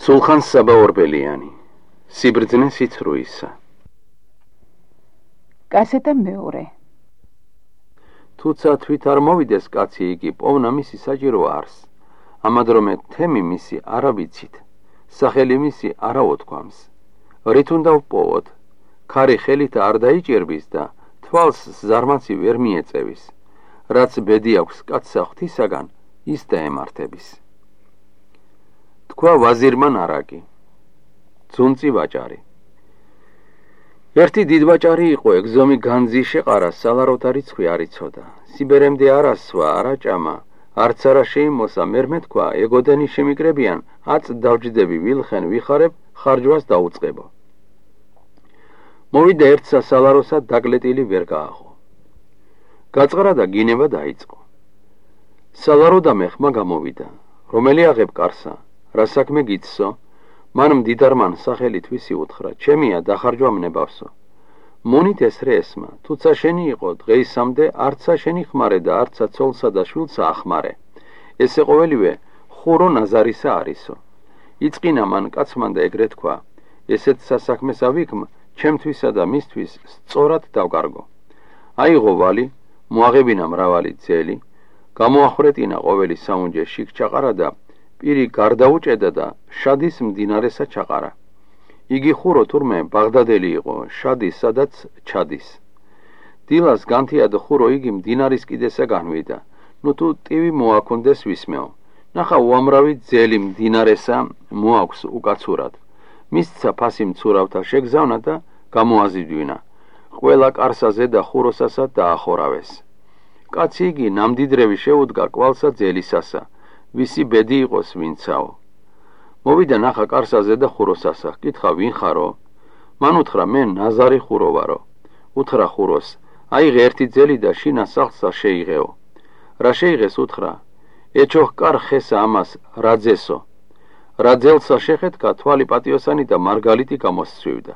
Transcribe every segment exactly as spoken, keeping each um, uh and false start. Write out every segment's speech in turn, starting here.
სულხან საბა ორბელიანი, სიბრძნე სიცრუისა. კასეტა მეორე. თუცა თვით არ მოვიდეს კაცი იგი, პოვნა მისი საჭირო არს. ამადრომე თემი მისი არა ვიცით, სახელი მისი არა ვთქვამს. რით უნდა ვპოვოთ, ქარი ხელით არ დაიჭერბის და თვალს ზარმაცი ვერ მიეწევის. რაც ბედი აქვს კაცსა ღვთისაგან, ის დაემართების. თქვა ვაზირმა ნარაკი, ძუნწი ვაჭარი. ერთი დიდ ვაჭარი იყო, ეგზომი განძი შეყარა, სალაროთა რიცხვი არ იცოდა. სიბერემდე არ ასვა, არ აჭამა, არც არა შეიმოსა, მერმე თქვა, ეგოდენი შემიკრებიან, აწ დავჯდები, ვილხენ, ვიხარებ, ხარჯვას დაუწყებო. მოვიდა ერთსა სალაროსა, დაკლეტილი ვერ გააღო. გაწყრა და გინება დაიწყო. სალარო და მეხმა გამოვიდა, რომელი აღებ კარსა, რა საქმე გიცსო? მან მდიდარმან სახელით ვისი უთხრა, ჩემია დახარჯვა მნებავსო. მონით ესრე ესმა, თუცა შენი იყო, დღეისამდე არცა შენი ხმარე და არცა ცოლსა და შვილსა ახმარე. ესე ყოველივე ხურო ნაზარისა არისო. იწყინა მან კაცმან და ეგრე თქვა, ესეთ სასაქმესა ვიქმ, ჩემთვისა და მისთვის სწორად დავკარგო. აიღო ვალი, მოაღებინა მრავალი ძელი, გამოახრეტინა ყოველი საუნჯე შიგ ჩაყარა და პირი გარდაუჭედა და შადის მდინარესა ჩაყარა. იგი ხურო თურმე ბაღდადელი იყო, შადის სადაც ჩადის. დილას განთიად ხურო იგი მდინარის კიდესა განვიდა. ნუ თუ ტივი მოაქონდეს ვისმეო. ნახა უამრავი ძელი მდინარესა მოაქვს უკაცურად. მისცა ფასი მცურავთა შეგზავნა და გამოაზიდვინა. ყველა კარსაზე და ხუროსასა დაახორავეს. კაცი იგი ნამდიდრევი შეუდგა კვალსა ძელისასა. ვისი ბედი იყოს ვინცაო. მოვიდა ნახა კარსაზე და ხუროსასა, კითხა ვინ ხარო? მან უთხრა მე ნაზარი ხურო ვარო. უთხრა ხუროს, აიღე ერთი ძელი და შინა სახლსა შეიღეო. რა შეიღეს უთხრა, ეჩოხ კარ ხესა ამას რაძესო. რაძელსა შეხეთკა თვალი პატიოსანი და მარგალიტი გამოსცვივდა.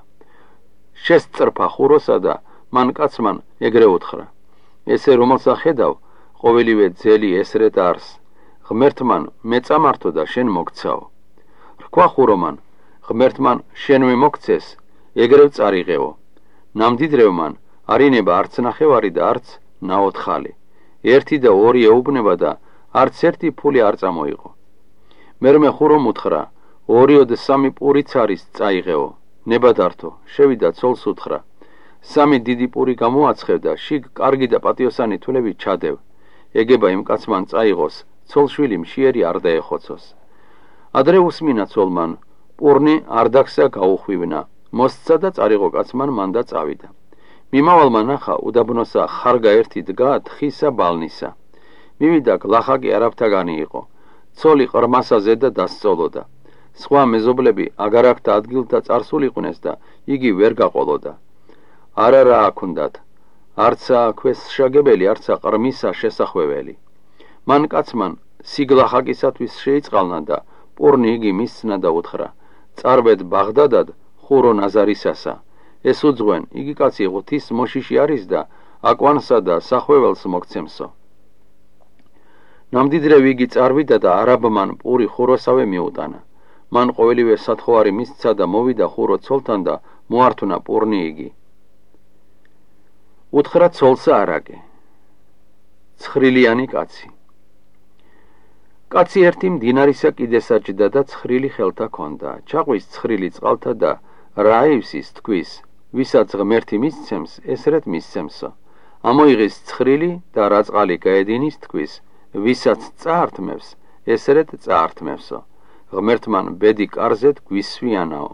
შესწრფა ხუროსა და მან კაცმან ეგრე უთხრა, ესე რომელსა ხედავ, ყოველივე ძელი ესრეთ არს. ღმერთმან მეწამართო და შენ მოგცაო. რქვა ხურომან, ღმერთმან შენვე მოგცეს, ეგრევ წარიღეო. ნამდიდრევმან არინება არც ნახევარი და არც ნაოთხალი. ერთი და ორი ეუბნება და არც ერთი ფული არ წამოიღო. მერმე ხურომ უთხრა, ორიოდ სამი პურიც არის წაიღეო. ნებადართო, შევიდა ცოლს უთხრა, სამი დიდი პური გამოაცხევ და შიგ კარგი და პატიოსანი თვლები ჩადევ. ეგება იმ კაცმან წაიღოს, ცოლშვილი მშიერი არ დაეხოცოს. ადრე უსმინა ცოლმან, პურნი არდაქსა გაუხვივნა, მოსცა და წარიღო კაცმან მან და წავიდა. მიმავალმა ნახა უდაბნოსა ხარგა ერთი დგა თხისა ბალნისა. მივიდა გლახაკი არაბთაგანი იყო, ცოლი ყრმასაზე და დასწოლოდა. სხვა მეზობლები აგარ აქთა ადგილთა წარსულიყვნენ და იგი ვერ გაყოლოდა. არა რა აქუნდათ, არცა ქვეს შაგებელი, არცა ყრმისა შესახვეველი. მან კაცმან სიგლახაკისათვის შეიწყალნა და პურნი იგი მისცნა და უთხრა, წარვედ ბაღდადად ხურო ნაზარისასა. ეს უძღვენ, იგი კაცი ღვთის მოშიში არის და აკვანსა და სახვეველს მოგცემსო. ნამდიდრევი იგი წარვიდა და არაბმან პური ხუროსავე მიუტანა. მან ყოველივე სათხოვარი მისცა და მოვიდა ხურო ცოლთან და მოართუნა პურნი იგი. უთხრა ცოლსა არაკე, ცხრილიანი კაცი. კაცი ერთი მდინარისა კიდესა ჭდა და ცხრილი ხელთა ქონდა. ჩაყვის ცხრილი წყალთა და რა ივსის თქვის, ვისაც ღმერთი მისცემს, ესრეთ მისცემსო. ამოიღეს ცხრილი და რა წყალი გაედინის თქვის, ვისაც წაართმევს, ესრეთ წაართმევსო. ღმერთმან ბედი კარზეთ გვისვიანაო.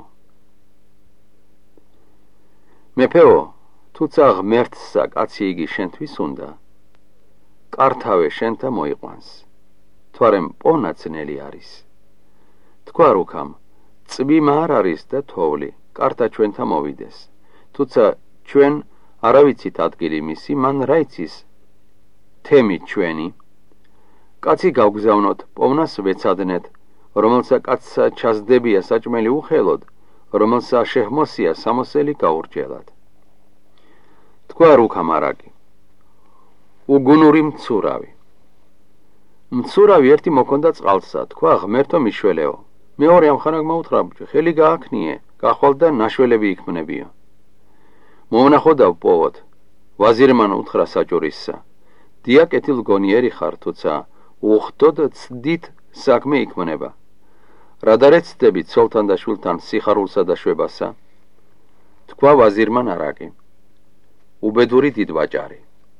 მეფეო, თუცა ღმერთსა კაცი იგი შენთვის უნდა, კართავე შენთა მოიყვანს. თვარემ პონაცნელი არის. თქვა რუქამ, წვიმა არ არის და თოვლი, კართა ჩვენთა მოვიდეს. თუცა ჩვენ არავიცით ადგილი მისი, მან რა იცის თემი ჩვენი. კაცი გავგზავნოთ, პოვნას ვეცადნეთ, რომელსა კაცსა ჩასდებია საჭმელი უხელოდ, რომელსა შეჰმოსია სამოსელი გაურჯელად. თქვა რუქამ არაკი, უგუნური მცურავი. მცურავი ერთი მოქონდა წყალსა, თქვა ღმერთო მიშველეო, მეორე ამხანაგმა უთხრა: ხელი გააქმნიე, გახვალ და ნაშველები იქმნებიო. მომნახო პოვოთ. ვაზირმან უთხრა საჭურისსა: დია კეთილგონიერი ხარ, თუცა უხდოდ ცდით საქმე იქმნება. რადარეთ ცდებით ცოლთან და შვილთან სიხარულსა და შვებასა? თქვა ვაზირმან არაკი: უბედური დიდვაჭარი.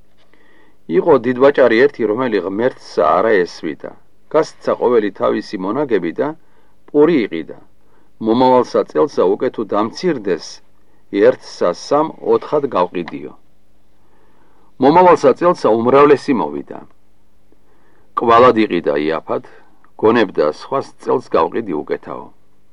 იყო დიდვაჭარი ერთი, რომელი ღმერთსა არა ესვიდა. გასცა ყოველი თავისი მონაგები და პური იყიდა. მომავალსა წელსა უკვე თუ დამცირდეს, ერთსა სამ ოთხად გავყიდიო. მომავალსა წელსა უმრავლესი მოვიდა. კვალად იყიდა იაფად, გონებდა სხვას წელს გავყიდი უკეთაო.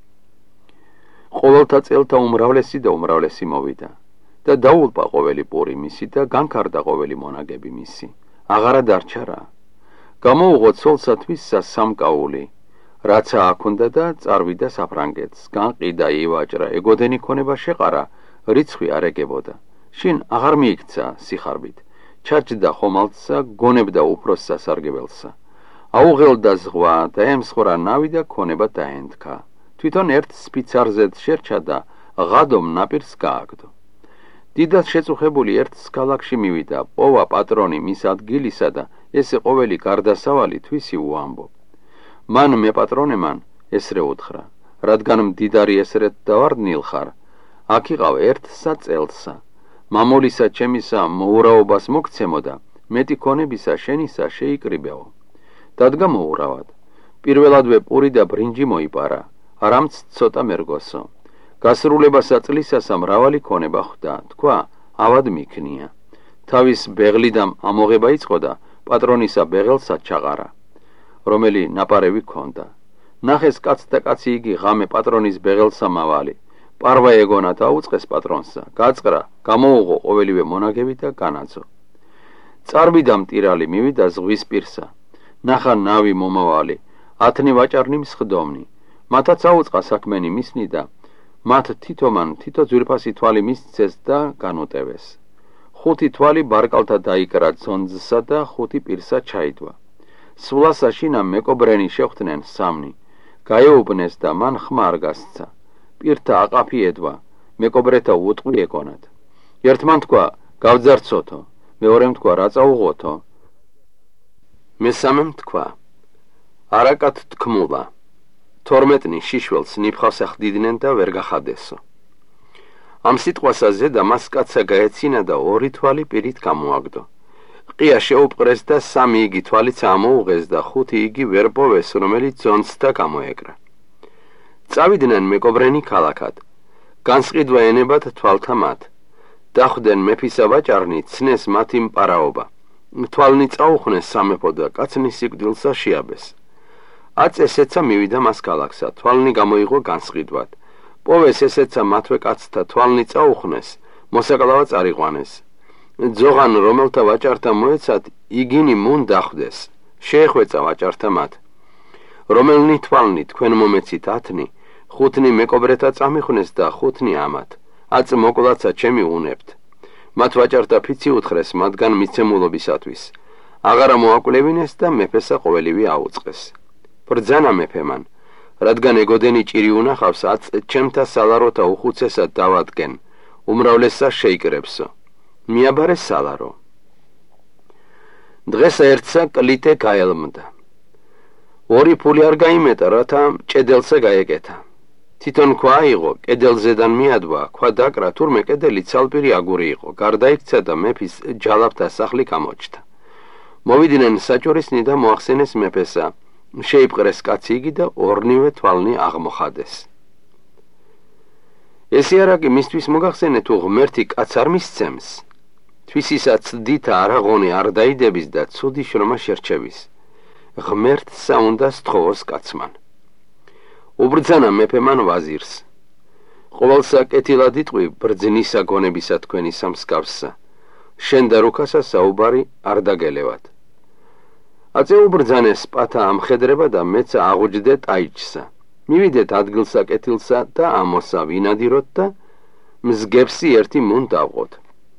ყოველთა წელთა უმრავლესი და უმრავლესი მოვიდა და დაულპა ყოველი პური მისი და განკარდა ყოველი მონაგები მისი. აღარა დარჩა რა. გამოუღო ცოლსათვის სამკაული, რაცა აქონდა და წარვიდა საფრანგეთს. განყიდა ივაჭრა, ეგოდენი ქონება შეყარა, რიცხვი არ ეგებოდა. შინ აღარ მიიქცა სიხარბით. ჩარჯდა ხომალდსა, გონებდა უფროს სასარგებელსა. აუღელდა ზღვა და ემსხვრა ნავი და ქონება დაენთქა. თვითონ ერთ სპიცარზედ შერჩა და ღადომ ნაპირს გააგდო. დიდად შეწუხებული ერთ ქალაქში მივიდა, პოვა პატრონი მის ადგილისა და ესე ყოველი გარდასავალი თვისი უამბო. მან მე პატრონემან ესრე უთხრა: რადგან მდიდარი ესრეთ დავარდნილ ხარ, აქ იყავ ერთსა წელსა. მამოლისა ჩემისა მოურავობას მოგცემოდა, მეტი ქონებისა შენისა შეიკრიბეო. დადგა მოურავად. პირველადვე პური და ბრინჯი მოიპარა, არამც ცოტა მერგოსო. გასრულებასა წლისასა მრავალი ქონება ხვდა, თქვა: ავად მიქნია. თავის ბეღლიდამ ამოღება იწყო და პატრონისა ბეღელსა ჩაყარა, რომელი ნაპარევი ქონდა. ნახეს კაც და კაცი იგი ღამე პატრონის ბეღელსა მავალი. პარვა ეგონა და უწყეს პატრონსა. გაწყრა, გამოუღო ყოველივე მონაგები და განაძო. წარბიდა მტირალი, მივიდა ზღვის პირსა. ნახა ნავი მომავალი, ათნი ვაჭარნი მსხდომნი. მათაც აუწყა საქმენი მისნი და მათ თითომან თითო ძვირფასი თვალი მისცეს და განუტევეს. ხუთი თვალი ბარკალთა დაიკრა ძონძსა და ხუთი პირსა ჩაიდვა. სვლასა შინა მეკობრენი შეხვდნენ სამნი. გაეუბნეს და მან ხმა არ გასცა. პირთა აყაფი ედვა, მეკობრეთა უტყვი ეკონათ. ერთმან თქვა: გავძარცოთო. მეორემ თქვა: რა წაუღოთო. მესამემ თქვა: არაკად თქმულა. თორმეტნი შიშველს ნიფხავს ახდიდნენ და ვერ გახადესო. ამ სიტყვასა ზედა მას კაცსა გაეცინა და ორი თვალი პირით გამოაგდო. ყია შეუპყრეს და სამი იგი თვალიც ამოუღეს და ხუთი იგი ვერ პოვეს, რომელიც ძონცთა გამოეკრა. წავიდნენ მეკობრენი ქალაქად. განსყიდვა ენებად თვალთა მათ. დახვდნენ მეფისა ვაჭარნი, ცნეს მათი მპარაობა. თვალნი წაუხნეს სამეფო და კაცნის სიკვდილსა შეაბეს. აწ ესეცა მივიდა მას ქალაქსა, თვალნი გამოიღო განსყიდვად. პოვეს ესეცა მათვე კაცთა, თვალნი წაუხნეს, მოსაკლავა წარიყვანეს. ძოღან რომელთა ვაჭართა მოეცათ, იგინი მუნ დახვდეს. შეეხვეწა ვაჭართა მათ. რომელნი თვალნი თქვენ მომეცით ათნი, ხუთნი მეკობრეთა წამიხვნეს და ხუთნი ამათ. აწ მოკლაცა ჩემი უნებთ. მათ ვაჭართა ფიცი უთხრეს მათგან მიცემულობისათვის. აღარა მოაკვლევინეს და მეფესა ყოველივე აუწყეს. ბრძანა მეფემან, რადგან ეგოდენი ჭირი უნახავს, აწ ჩემთა სალაროთა უხუცესად დავადგენ, უმრავლესსა შეიკრებსო. მიაბარე სალარო. დღესა ერთსა კლიტე გაელმდა. ორი ფული არ გაიმეტა, რათა ჭედელსა გაეკეთა. თვითონ ქვა აიღო, კედელზედან მიადვა, ქვა დაკრა, თურმე კედელი ცალპირი აგური იყო. გარდაიქცა და მეფის ჯალაბთა სახლი გამოჩნდა. მოვიდნენ საჭურისნი და მოახსენეს მეფესა. შეიპყრეს კაცი იგი და ორნივე თვალნი აღმოხადეს. ესე არაკი მისთვის მოგახსენე, თუ ღმერთი კაც არ მისცემს. თვისისა ცდითა არაღონი არ დაიდების და ცუდი შრომა შერჩევის. ღმერთსა უნდა სთხოვოს კაცმან. უბრძანა მეფემან ვაზირს. ყოველსა კეთილად იტყვი ბრძნისა გონებისა თქვენი სამსკავსსა. შენ და რუქასა საუბარი არ დაგელევათ. აწე უბრძანეს პათა ამხედრება და მეც აღუჯდე ტაიჩსა. მივიდეთ ადგილსა კეთილსა და ამოსა ვინადიროთ და მსგებსი ერთი მუნ დავყოთ.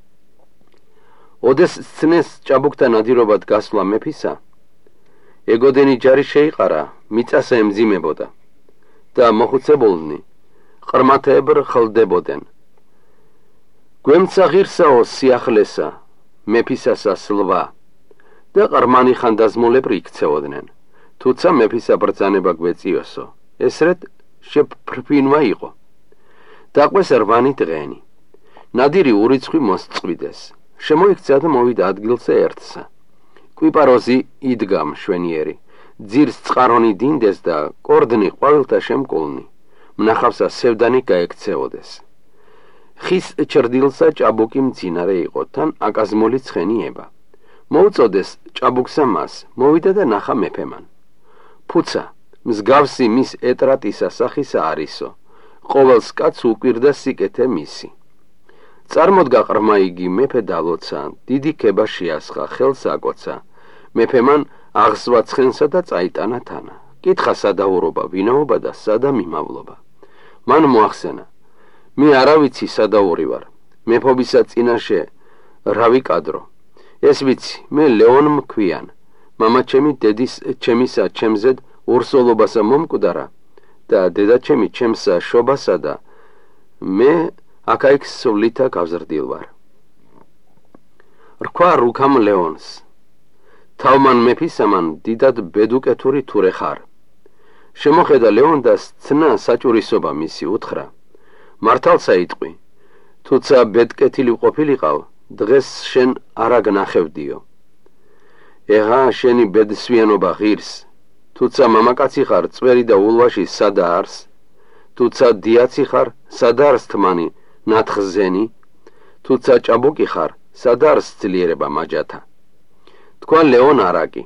ოდეს სცნეს ჭაბუკთა ნადირობად გასვლა მეფისა. ეგოდენი ჯარი შეიყარა, მიწასა ემძიმებოდა. და მოხუცებულნი ყრმათეებრ ხლდებოდნენ. გვემცა ღირსაო სიახლესა, მეფისასა სლვა და ყრმანი ხანდაზმულები იქცეოდნენ. თუცა მეფისა ბრძანება გვეწიოსო, ესრეთ შეფრფინვა იყო. დაყვეს რვანი დღენი. ნადირი ურიცხვი მოსწვიდეს. შემოიქცა და მოვიდა ადგილზე ერთსა. კვიპაროზი იდგა მშვენიერი, ძირს წყარონი დინდეს და კორდნი ყვავილთა შემკულნი. მნახავსა სევდანი გაექცეოდეს. ხის ჩრდილსა ჭაბუკი მძინარე იყო, თან აკაზმული ცხენი ება. მოუწოდეს ჭაბუკსა მას, მოვიდა და ნახა მეფემან. ფუცა, მსგავსი მის ეტრატისა სახისა არისო, ყოველს კაცს უკვირდა სიკეთე მისი. წარმოდგა ყრმა იგი მეფე დალოცა, დიდი ქება შეასხა, ხელს აკოცა. მეფემან აღსვა ცხენსა და წაიტანა თანა. კითხა სადაურობა, ვინაობა და სადა მიმავლობა. მან მოახსენა, მე არავიცი სადაური ვარ, მეფობისა წინაშე რა ვიკადრო. ეს ვიცი, მე ლეონ მქვიან, მამაჩემი დედის ჩემისა ჩემზედ ურსოლობასა მომკვდარა და დედაჩემი ჩემსა შობასა და მე აქაიქ სვლითა გავზრდილ ვარ. რქვა რუქამ ლეონს, თავმან მეფისამან დიდად ბედუკეთური თურე ხარ. შემოხედა ლეონ და სცნა საჭურისობა მისი უთხრა. მართალსა იტყვი, თუცა ბედკეთილი ყოფილიყავ, დღეს შენ არა გნახევდიო. ეხა შენი ბედსვიანობა ღირს, თუცა მამაკაცი ხარ, წვერი და ულვაში სადა არს, თუცა დიაცი ხარ, სადა არს თმანი, ნათხზენი, თუცა ჭაბუკი ხარ, სადა არს ძლიერება მაჯათა. თქვა ლეონ არაკი.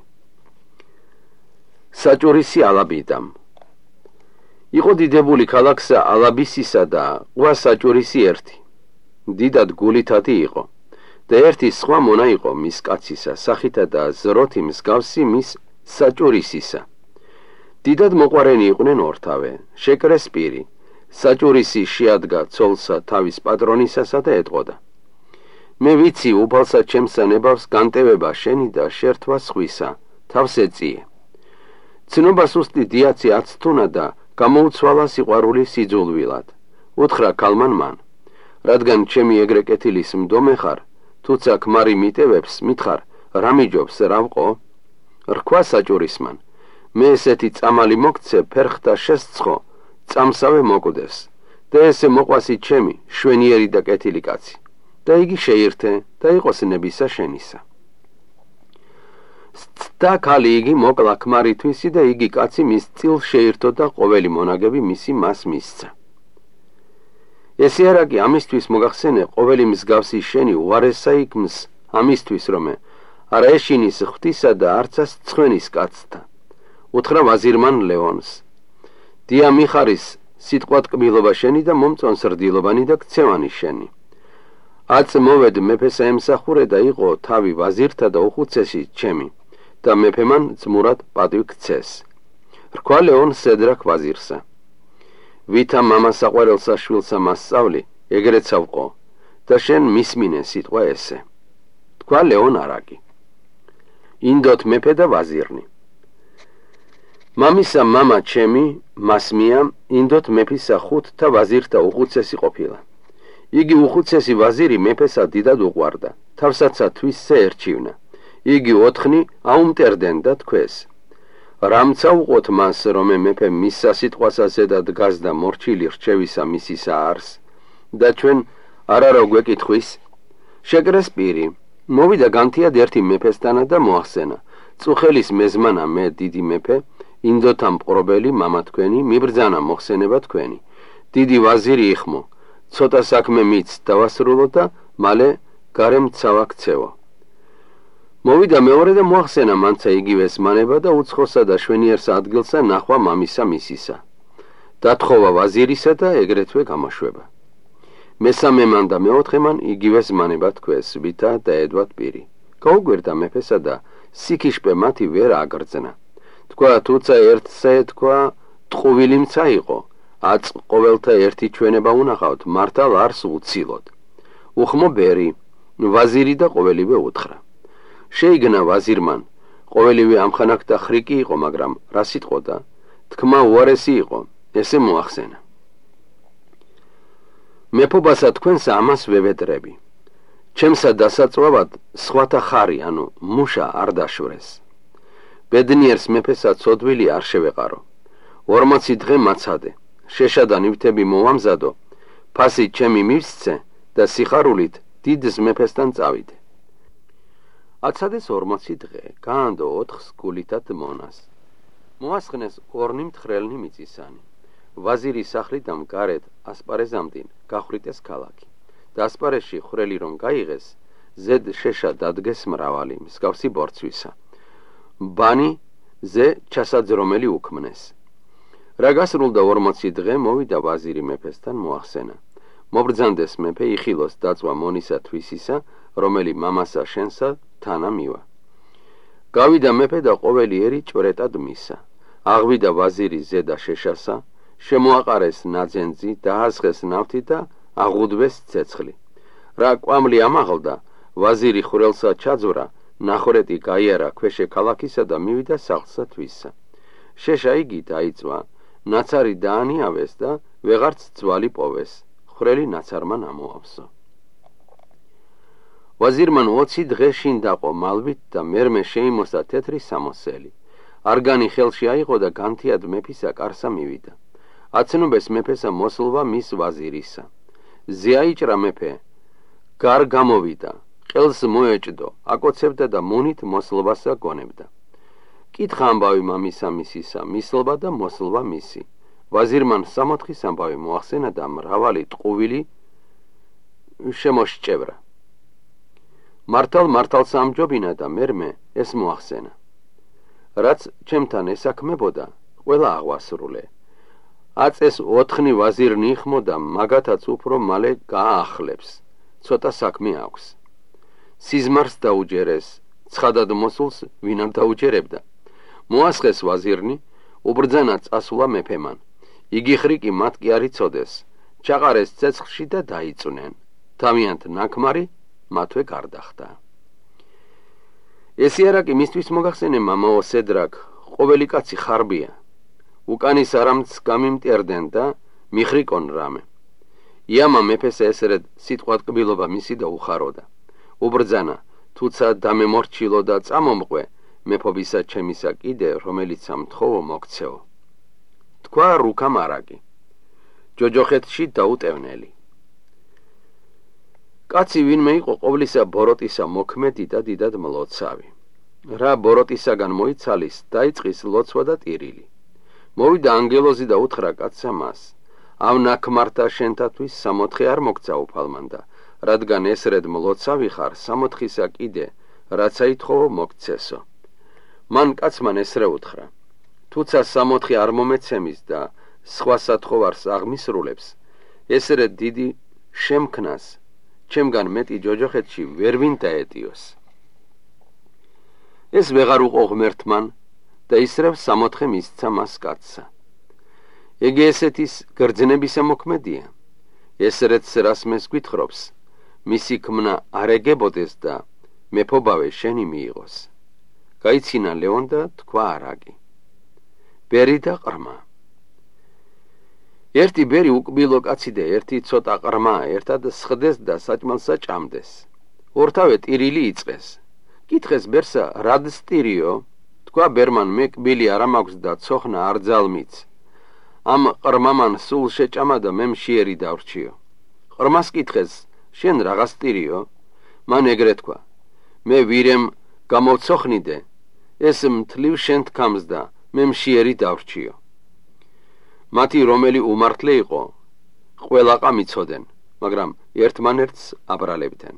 საჭურისი ალაბიდამ. იყო დიდებული ქალაქსა ალაბისისა და ყვა საჭურისი ერთი. დიდად გულითადი იყო და ერთი სხვა მონა იყო მის კაცისა, სახითა და ზროთი მსგავსი მის საჭურისისა. დიდად მოყვარენი იყვნენ ორთავე, შეკრეს პირი. საჭურისი შეადგა ცოლსა თავის პატრონისასა და ეტყოდა. მე ვიცი უფალსა ჩემსა ნებავს განტევება შენი და შერთვა სხვისა, თავს ეწიე. ცნობა სუსტი დიაცი აცთუნა და გამოუცვალა სიყვარული სიძულვილად. უთხრა ქალმან მან, რადგან ჩემი ეგრე კეთილის მდომე ხარ, თუცა ქმარი მიტევებს მითხარ, რა მიჯობს, რა ვყო? რქვა საჭურისმან, მე ესეთი წამალი მოგცე, ფერხთა შესცხო, წამსავე მოკვდეს და ესე მოყვასი ჩემი შვენიერი და კეთილი კაცი და იგი შეირთე და იყოს ნებისა შენისა. და ქალი იგი მოკლა ქმარითვისი და იგი კაცი მის წილ შეირთო და ყოველი მონაგები მისი მას მისცა. ესე არა კი ამისთვის მოგახსენე ყოველი მსგავსი შენი უარესა იქმს ამისთვის რომე არა ეშინის ღვთისა და არცას ცხენის კაცთა. უთხრა ვაზირმან ლეონს, დია მიხარის სიტყვად კბილობა შენი და მომწონს რდილობანი და ქცევანი შენი. აც მოვედ მეფესა ემსახურე და იყო თავი ვაზირთა და უხუცესი ჩემი და მეფემან ძმურად პატივ ქცეს. რქვა ლეონ სედრაქ ვაზირსა, ვითა მამა საყვარელსა შვილსა მასწავლი, ეგრეცა ვყო და შენ მისმინე სიტყვა ესე. თქვა ლეონ არაკი. ინდოთ მეფე და ვაზირნი. მამისა მამა ჩემი მასმია ინდოთ მეფისა ხუთთა ვაზირთა უხუცესი ყოფილა. იგი უხუცესი ვაზირი მეფესა დიდად უყვარდა, თავსაცა თვისზე ერჩივნა. იგი ოთხნი აუმტერდნენ და თქვეს, რამცა უყოთ მას, რომე მეფე მისა სიტყვასა ზედა დგას და მორჩილი რჩევისა მისისა არს და ჩვენ არარო გვეკითხვის. შეკრეს პირი, მოვიდა განთიად ერთი მეფესთანა და მოახსენა, წუხელის მეზმანა მე დიდი მეფე, ინდოთა მპყრობელი მამა თქვენი, მიბრძანა მოხსენება თქვენი. დიდი ვაზირი იხმო, ცოტა საქმე მიც დავასრულო და მალე გარემ ცავა ქცევო. მოვიდა მეორე და მოახსენა მანცა იგივეს მანება და უცხოსა და შვენიერსა ადგილსა ნახვა მამისა მისისა. დათხოვა ვაზირისა და ეგრეთვე გამოშვება. მესამე მან და მეოთხე მან იგივეს მანება თქვეს, ვითა დაედვათ პირი. გაუგვერდა მეფესა და სიქიშპე მათი ვერ აგრძნა. თქვა თუცა ერთსა ეთქვა ტყუვილი მცა იყო, აწ ყოველთა ერთი ჩვენება უნახავთ, მართალ არს უცილოდ. უხმო ბერი, ვაზირი და ყოველივე უთხრა. შეიგნა ვაზირმან, ყოველივე ამხანაგთა ხრიკი იყო, მაგრამ რა სიტყოდა? თქმა უარესი იყო, ესე მოახსენა. მეფობასა თქვენსა ამას ვევედრები. ჩემსა დასაწვავად სხვათა ხარი, ანუ მუშა არ დაშვრეს. ბედნიერს მეფესა ცოდვილი არ შევეყარო. ორმოცი დღე მაცადე, შეშადა ნივთები მოვამზადო, ფასი ჩემი მივსცე და სიხარულით დიდს მეფესთან წავიდე. აცადეს ორმოცი დღე, გაანდო ოთხს გულითად მონას. მოასხნეს ორნი მთხრელნი მიწისანი. ვაზირი სახლიდან გარეთ ასპარეზამდინ გახრიტეს ქალაქი. და ასპარეზში ხვრელი რომ გაიღეს, ზედ შეშა დადგეს მრავალი, მსგავსი ბორცვისა. ბანი ზე ჩასაძრომელი უქმნეს. რა გასრულდა ორმოცი დღე, მოვიდა ვაზირი მეფესთან მოახსენა. მობრძანდეს მეფე იხილოს დაწვა მონისა თვისისა, რომელი მამასა შენსა თანა მივა. გავიდა მეფე და ყოველი ერი ჭვრეტად მისა. აღვიდა ვაზირი ზედა შეშასა, შემოაყარეს ნაძენძი, დაასხეს ნავთი და აღუდვეს ცეცხლი. რა კვამლი ამაღლდა, ვაზირი ხვრელსა ჩაძვრა, ნახორეტი გაიარა ქვეშე ქალაქისა და მივიდა სახლსა თვისსა. შეშა იგი დაიწვა, ნაცარი დაანიავეს და ვეღარც ძვალი პოვეს, ხვრელი ნაცარმა ნამოავსო. ვაზირმან ოცი დღე შინ დაყო მალვით და მერმე შეიმოსა თეთრი სამოსელი. არგანი ხელში აიღო და განთიად მეფისა კარსა მივიდა. აცნობეს მეფესა მოსლვა მის ვაზირისა. ზეაიჭრა მეფე, გარ გამოვიდა, ყელს მოეჭდო, აკოცებდა და მონით მოსლვასა გონებდა. კითხა ამბავი მამისა მისისა, მისლვა და მოსლვა მისი. ვაზირმან სამოთხის ამბავი მოახსენა და მრავალი ტყუვილი შემოსჭევრა. მართალ მართალს ამჯობინა და მერმე ეს მოახსენა. რაც ჩემთან ესაქმებოდა, ყველა აღვასრულე. აწეს ოთხნი ვაზირნი იხმო და მაგათაც უფრო მალე გააახლებს. ცოტა საქმე აქვს. სიზმარს დაუჯერეს, ცხადად მოსულს ვინ არ დაუჯერებდა. მოასხეს ვაზირნი, უბრძანა წასულა მეფემან. იგი ხრიკი მათ კი არ იცოდეს, ჩაყარეს ცეცხლში და დაიწვნენ. თავიანთ ნაქმარი მათვე გარდახდა. ესე არა კი მისთვის მოგახსენე მამაო სედრაკ, ყოველი კაცი ხარბია. უკანის არამც გამიმტერდენ და მიხრიკონ რამე. იამა მეფესა ესერედ სიტყვად კბილობა მისი და უხაროდა. უბრძანა, თუცა დამემორჩილო და წამომყვე, მეფობისა ჩემისა კიდე, რომელიც ამთხოვო მოგცეო. თქვა რუქა მარაკი, ჯოჯოხეთში დაუტევნელი. კაცი ვინმე იყო ყოვლისა ბოროტისა მოქმედი და დიდად მლოცავი. რა ბოროტისაგან მოიცალის, დაიწყის ლოცვა და ტირილი. მოვიდა ანგელოზი და უთხრა კაცსა მას, ამ ნაქმართა შენთათვის სამოთხე არ მოგცა უფალმანდა, რადგან ესრედ მლოცავი ხარ, სამოთხისა კიდე, რაც აითხოვო მოგცესო. მან კაცმან ესრე უთხრა, თუცა სამოთხე არ მომეცემის და სხვა სათხოვარს აღმისრულებს, ესრედ დიდი შემქნას, ჩემგან მეტი ჯოჯოხეთში ვერ ვინ დაეტიოს. ეს ვეღარ უყო ღმერთმან და ისრევ სამოთხე მისცა მას კაცსა. ეგ ესეთის გრძნებისა მოქმედია, ესრედს რასმეს გვითხრობს, მისი ქმნა არ ეგებოდეს და მეფობავე შენი მიიღოს. გაიცინა ლეონ და თქვა არაკი. ბერი და ყრმა. ერთი ბერი უკბილო კაცი და ერთი ცოტა ყრმა ერთად სხდეს და საჭმელსა ჭამდეს. ორთავე ტირილი იწყეს. კითხეს ბერსა, რად სტირიო? თქვა ბერმან, მე კბილი არ მაქვს და ცოხნა არ ძალმიც. ამ ყრმამან სულ შეჭამა და მე მშიერი დავრჩიო. ყრმას კითხეს, შენ რაღაც სტირიო? მან ეგრე თქვა, მე ვირემ გამოვცოხნიდე, ეს მთლივ შენ თქამს და მე მშიერი დავრჩიო. მათი რომელი უმართლე იყო, ყველაყა მიცოდენ, მაგრამ ერთმანერთს აბრალებდნენ.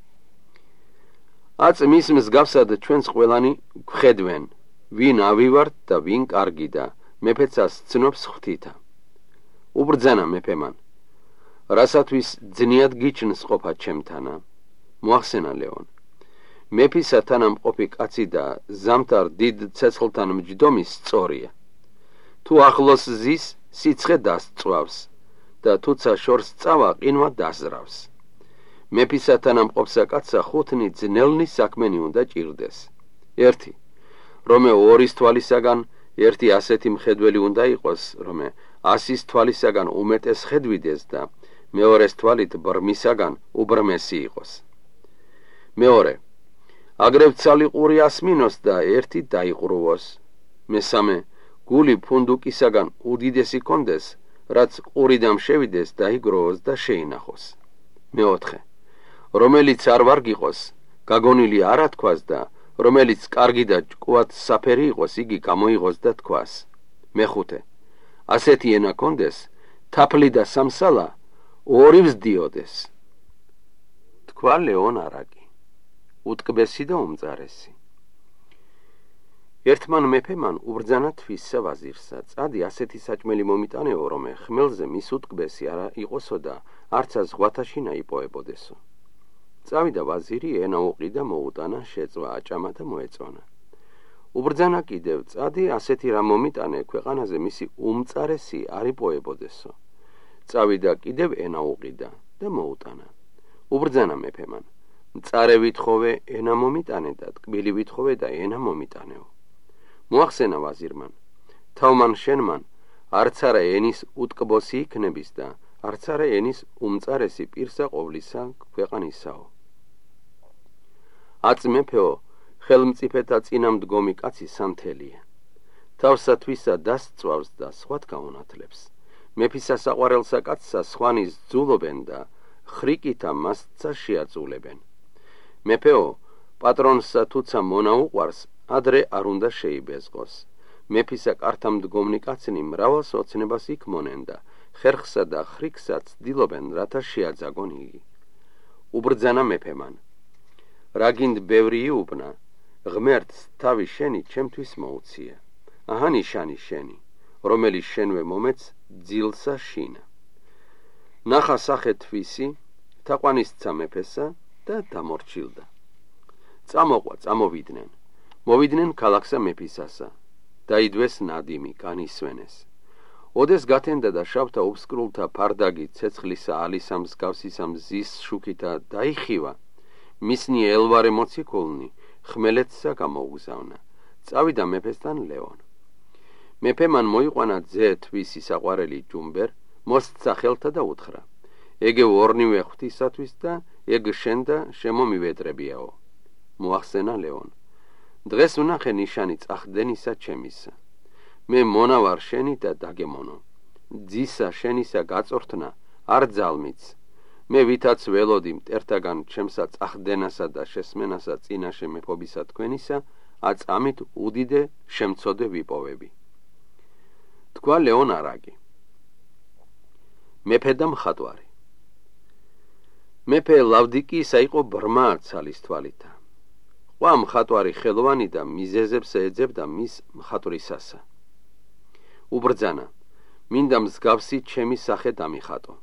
აწ მის მსგავსად ჩვენს ყველანი გვხედვენ, ვინ ავივართ და ვინ კარგი და მეფეცას ცნობს ღვთითა. უბრძანა მეფემან, რასათვის ძნიად გიჩნს ყოფა ჩემთანა? მოახსენა ლეონ. მეფისა თანამყოფი კაცი და ზამთარ დიდ ცეცხლთან მჯდომი სწორია. თუ ახლოს ზის, სიცხე დასწვავს და თუცა შორს წავა, ყინვა დასძრავს. მეფისა თანამყოფსა კაცსა ხუთნი ძნელნი საქმენი უნდა ჭირდეს. ერთი, რომე ორის თვალისაგან, ერთი ასეთი მხედველი უნდა იყოს, რომე ასის თვალისაგან უმეტეს ხედვიდეს და მეორეს თვალით ბრმისაგან უბრმესი იყოს. მეორე, აგრევცალი ყური ასმინოს და ერთი დაიყრუვოს. მესამე, გული ფუნდუკისაგან უდიდესი კონდეს, რაც ყურიდან შევიდეს დაიგროვოს და შეინახოს. მეოთხე, რომელიც არ ვარგიყოს, გაგონილი არა თქვას და რომელიც კარგი და ჭკუად საფერი იყოს, იგი გამოიღოს და თქვას. მეხუთე, ასეთი ენა კონდეს, თაფლი და სამსალა ორი ვსდიოდეს. თქვა ლეონ არაკი, უტკბესი და უმწარესი. ერთმან მეფემან უბრძანა თვისსა ვაზირსა, წადი ასეთი საჭმელი მომიტანეო, რომ ხმელზე მის უტკბესი არა იყოსო და არცა ზღვათაში ნაიპოვებოდესო. წავიდა ვაზირი, ენა უყიდა, მოუტანა, შეწვა, აჭამა და მოეწონა. უბრძანა კიდევ, წადი ასეთი რამ მომიტანე, ქვეყანაზე მისი უმწარესი არ იპოვებოდესო. წავიდა კიდევ ენა უყიდა და მოუტანა. უბრძანა მეფემან, მწარე ვითხოვე, ენა მომიტანე და ტკბილი ვითხოვე და ენა მომიტანეო. მოახსენა ვაზირმან, თავმან შენმან არც არა ენის უტკბოსი იქნების და არც არა ენის უმწარესი პირსა ყოვლისა ქვეყანისაო. აწ მეფეო, ხელმწიფეთა წინამდგომი კაცი სანთელია. თავსა თვისა დასწვავს და სხვათ გაუნათლებს. მეფისა საყვარელსა კაცსა სხვანის ძულობენ და ხრიკითა მასცა შეაწულებენ. მეფეო, პატრონსა თუცა მონა უყვარს, ადრე არ უნდა შეიბეზღოს. მეფისა კართამდგომნი კაცნი მრავალ ოცნებას იქმონენ და ხერხსა და ხრიკსა ცდილობენ, რათა შეაძაგონ იგი. უბრძანა მეფემან, რაგინდ ბევრი იუბნა, ღმერთს თავი შენი ჩემთვის მოუცია. აჰა ნიშანი შენი, რომელიც შენვე მომეც ძილსა შინა. ნახა სახე თვისი, თაყვანისცა მეფესა და დამორჩილდა. წამოყვა, წამოვიდნენ. მოვიდნენ ქალაქსა მეფისასა. დაიდვეს ნადიმი, განისვენეს. ოდეს გათენდა და შავთა უბსკრულთა ფარდაგი ცეცხლისა ალისა მსგავსისა მზის შუქითა დაიხივა. მისნი ელვარე მოციქულნი ხმელეთსა გამოუგზავნა. წავიდა მეფესთან ლეონ. მეფემან მოიყვანა ძე თვისი საყვარელი ჯუმბერ, მოსცა ხელთა და უთხრა, ეგე ორნივე ღვთისათვის და ეგ შენ და შემომივედრებიაო. მოახსენა ლეონ, დღეს ვნახე ნიშანი წახდენისა ჩემისა. მე მონა ვარ შენი და დაგემონო. ძისა შენისა გაწორთნა არ ძალმიც. მე ვითაც ველოდი მტერთაგან ჩემსა წახდენასა და შესმენასა წინაშე მეფობისა თქვენისა, აწ ამით უდიდე შემცოდე ვიპოვები. თქვა ლეონ არაკი. მეფე და მხატვარი. მეფე ლავდიკისა იყო ბრმა ცალის თვალითა. ყვა მხატვარი ხელოვანი და მიზეზებს ეძებდა მის მხატვრისასა. უბრძანა, მინდა მსგავსი ჩემი სახე დამიხატო.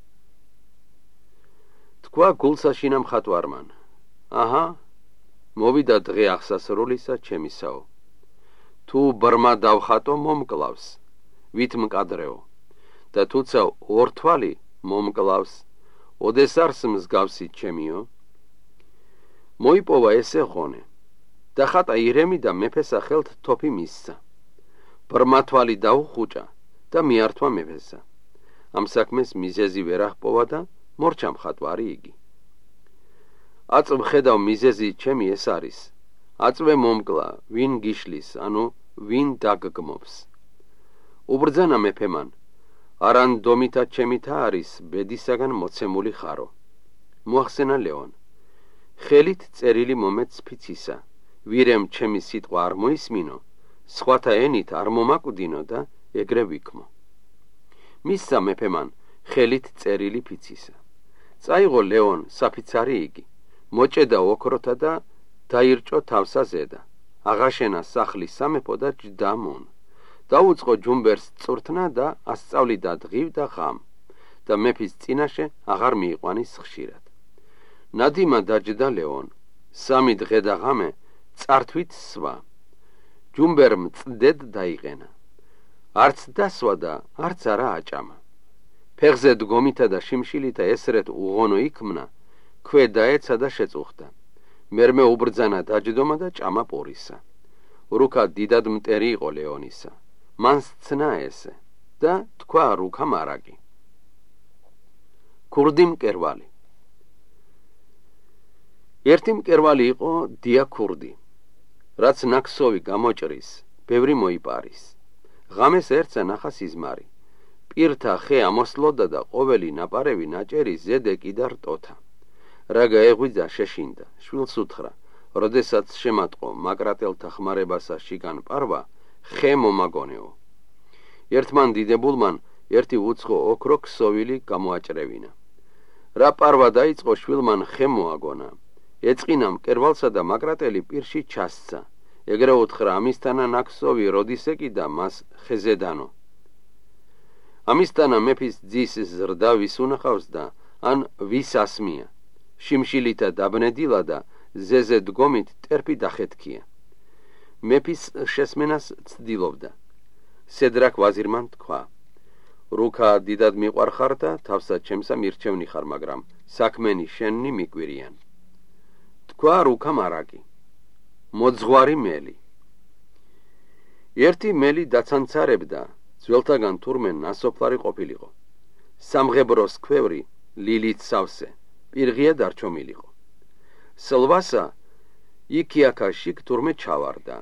თქვა გულსაშინა მხატვარმან, აჰა, მოვიდა დღე აღსასრულისა ჩემისაო. თუ ბრმა დავხატო მომკლავს, ვით მკადრეო, და თუცა ორ თვალი მომკლავს, ოდეს არს მსგავსი ჩემიო. მოიპოვა ესე ხონე, და ხატა ირემი და მეფესა ხელთ თოფი მისცა. ბრმა თვალი დაუხუჭა და მიართვა მეფესა. ამ საქმეს მიზეზი ვერ აღპოვა და მორჩა მხატვარი იგი. აწ ვხედავ მიზეზი ჩემი ეს არის, აწვე მომკლა, ვინ გიშლის, ანუ ვინ დაგგმობს. უბრძანა მეფემან, არანდომითა ჩემითა არის ბედისაგან მოცემული ხარო. მოახსენა ლეონ, ხელით წერილი მომეც ფიცისა, ვირემ ჩემი სიტყვა არ მოისმინო, სხვათა ენით არ მომაკვდინო და ეგრე ვიქმო. მისცა მეფემან ხელით წერილი ფიცისა. წაიღო ლეონ საფიცარი იგი, მოჭედა ოქროთა და დაირჭო თავსა ზედა. აღაშენა სახლის სამეფო და ჯდა მონ. დაუწყო ჯუმბერს წვრთნა და ასწავლიდა დღივ და ღამ და მეფის წინაშე აღარ მიიყვანის ხშირად. ნადიმა დაჯდა ლეონ, სამი დღე და ღამე წართვით სვა. ჯუმბერმ წდედ დაიყენა. არც დასვა და არც არა აჭამა. ფეხზე დგომითა და შიმშილითა ესრეთ უღონო იქმნა, ქვე დაეცა და შეწუხდა. მერმე უბრძანა დაჯდომა და ჭამა პორისა. რუქა დიდად მტერი იყო ლეონისა. მან სცნა ესე. და თქვა რუქა მარაკი. ქურდი მკერვალი. ერთი მკერვალი იყო დია ქურდი, რაც ნაქსოვი გამოჭრის, ბევრი მოიპარის. ღამეს ერთსა ნახა სიზმარი. პირთა ხე ამოსლოდა და ყოველი ნაპარევი ნაჭერი ზედ ეკიდა რტოთა. რა გაეღვიძა შეშინდა, შვილს უთხრა, როდესაც შემატყო მაკრატელთა ხმარებასა შიგან პარვა, ხე მომაგონეო. ერთმან დიდებულმან ერთი უცხო ოქრო ქსოვილი გამოაჭრევინა. რა პარვა დაიწყო შვილმან ხე მოაგონა. ეწყინა მკერვალსა და მაკრატელი პირში ჩასცა. ეგრე უთხრა, ამისთანა ნაქსოვი როდის ეკიდა მას ხეზედანო. ამისთანა მეფის ძის ზრდა ვის უნახავს და ან ვის ასმია. შიმშილითა დაბნედილა და ზეზე დგომით ტერფი დახეთქია. მეფის შესმენას ცდილობდა. სედრაკ ვაზირმან თქვა, რუქა დიდად მიყვარხარ და თავსა ჩემსა მირჩევნი ხარ, მაგრამ საქმენი შენი მიკვირიან. თქვა რუქა მარაკი. მოძღვარი მელი. ერთი მელი დაცანცარებდა, ძველთაგან თურმე ნასოფლარი ყოფილიყო. სამღებროს ქვევრი ლილით სავსე, პირღია დარჩომილიყო. სლვასა იქიაკა შიგ თურმე ჩავარდა.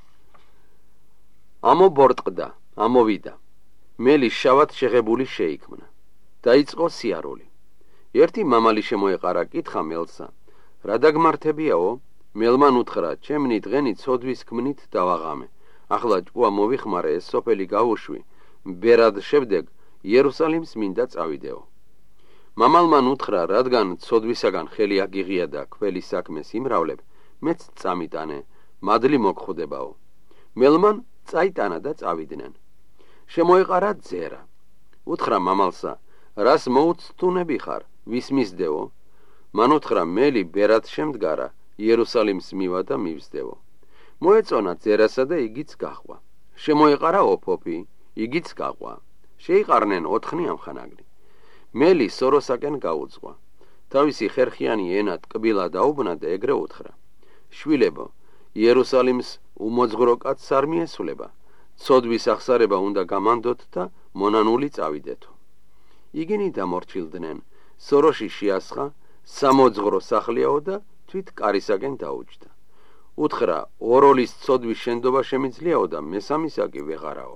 ამობორტყდა, ამოვიდა. მელი შავად შეღებული შეიქმნა. დაიწყო სიარული. ერთი მამალი შემოეყარა, კითხა მელსა, რა დაგმართებიაო? მელმან უთხრა, ჩემნი დღენი ცოდვის ქმნით დავაღამე. ახლა ჭკუა მოვიხმარე, ეს სოფელი გავუშვი, ბერად შევდებ იერუსალიმს მინდა წავიდეო. მამალმან უთხრა, რადგან ცოდვისაგან ხელი აგიღია და ქველი საქმეს იმრავლებ, მეც წამიტანე, მადლი მოგხვდებაო. მელმან წაიტანა და წავიდნენ. შემოეყარა ძერა. უთხრა მამალსა, რას მოუცთუნები ხარ, ვის მისდეო? მან უთხრა, მელი ბერად შემდგარა, იერუსალიმს მივა და მივსდევო. მოეწონა ძერასა და იგიც გაყვა. შემოეყარა ოფოფი, იგიც გაყვა. შეიყარნენ ოთხნი ამხანაგლი. მელი სოროსაკენ გაუძღვა. თავისი ხერხიანი ენა ტკბილა დაუბნა და ეგრე უთხრა, შვილებო, იერუსალიმს უმოძღვრო კაცს არ მიესულება. ცოდვის ახსარება უნდა გამანდოთ და მონანული წავიდეთო. იგინი დამორჩილდნენ, სოროში შეასხა, სამოძღვრო სახლიაო და თვით კარისაკენ დაუჯდა. უთხრა, ოროლის ცოდვის შენდობა შემიძლიაო და მესამისა კი ვეღარაო.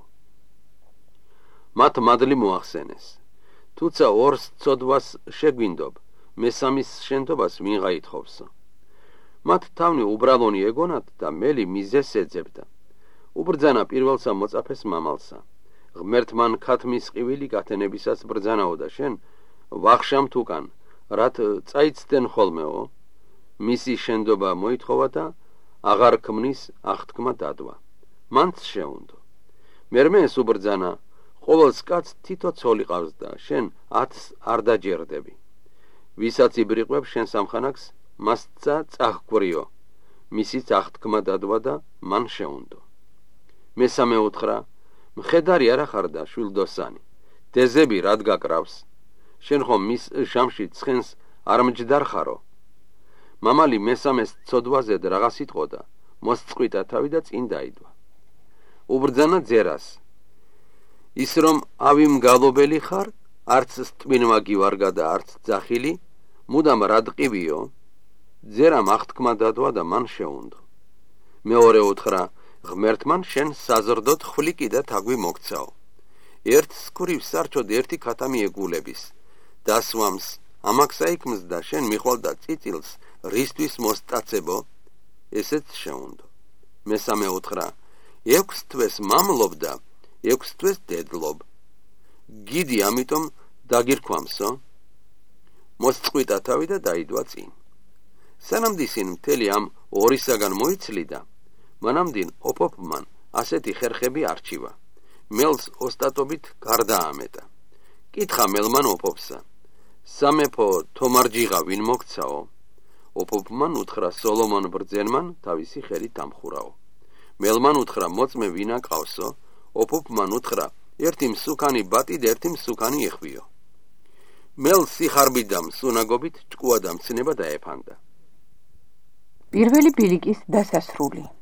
მათ მადლი მოახსენეს. თუცა ორს ცოდვას შეგვინდობ, მესამის შენდობას ვინ გაითხოვსო. მათ თავნი უბრალონი ეგონათ და მელი მიზეს ეძებდა. უბრძანა პირველსა მოწაფეს მამალსა. ღმერთმან ქათმის ყივილი გათენებისას ბრძანაო და შენ ვახშამ თუკან, რათ წაიცდენ ხოლმეო. მისი შენდობა მოითხოვა და აღარ ქმნის აღთქმა დადვა. მანც შეუნდო. მერმეს უბრძანა, ყოველს კაც თითო ცოლი ყავს და შენ ათს არ დაჯერდები. ვისაც იბრიყვებ შენ სამხანაკს, მასცა წაჰგვრიო. მისიც აღთქმა დადვა და მან შეუნდო. მესამე უთხრა, მხედარი არა ხარ და შვილდოსანი. დეზები რად გაკრავს? შენ ხომ მის ჟამში ცხენს არ მჯდარ ხარო? მამალი მესამეს ცოდვაზე რაღაც იტყოდა, მოსწყვიტა თავი და წინ დაიდვა. უბრძანა ძერას, ის რომ ავი მგალობელი ხარ, არც სტვინმა გივარგა და არც ძახილი, მუდამ რად ყივიო? ძერამ აღთქმა დადვა და მან შეუნდო. მეორე უთხრა, ღმერთმან შენ საზრდოთ ხვლიკი და თაგვი მოგცაო. ერთ სქურივს სარჩოდ ერთი ქათამი ეგულების. დასვამს, ამაქსა იქმს და შენ მიხვალ და წიწილს რისთვის მოსტაცებო? ესეც შეუნდო. მესამე უთხრა, ექვს თვეს მამლობ და ექვს თვეს დედლობ. გიდი ამიტომ დაგირქვამსო? მოსწყვიტა თავი და დაიდვა წინ. სანამდისინ მთელი ამ ორისაგან მოიცლიდა, მანამდინ ოფოფმან ასეთი ხერხები არჩივა. მელს ოსტატობით გარდაამეტა. კითხა მელმან ოფოფსა, სამეფო თომარჯიღა ვინ მოგცაო? ოფოფმან უთხრა, სოლომონ ბრძენმან თავისი ხელით დამხურაო. მელმან უთხრა, მოწმე ვინა ყავსო? ოფოფმან უთხრა, ერთი მსუქანი ბატი და ერთი მსუქანი ეხვიო. მელს სიხარბით და მსუნაგობით ჭკუა და მცნება დაეფანდა. პირველი ბილიკის დასასრული.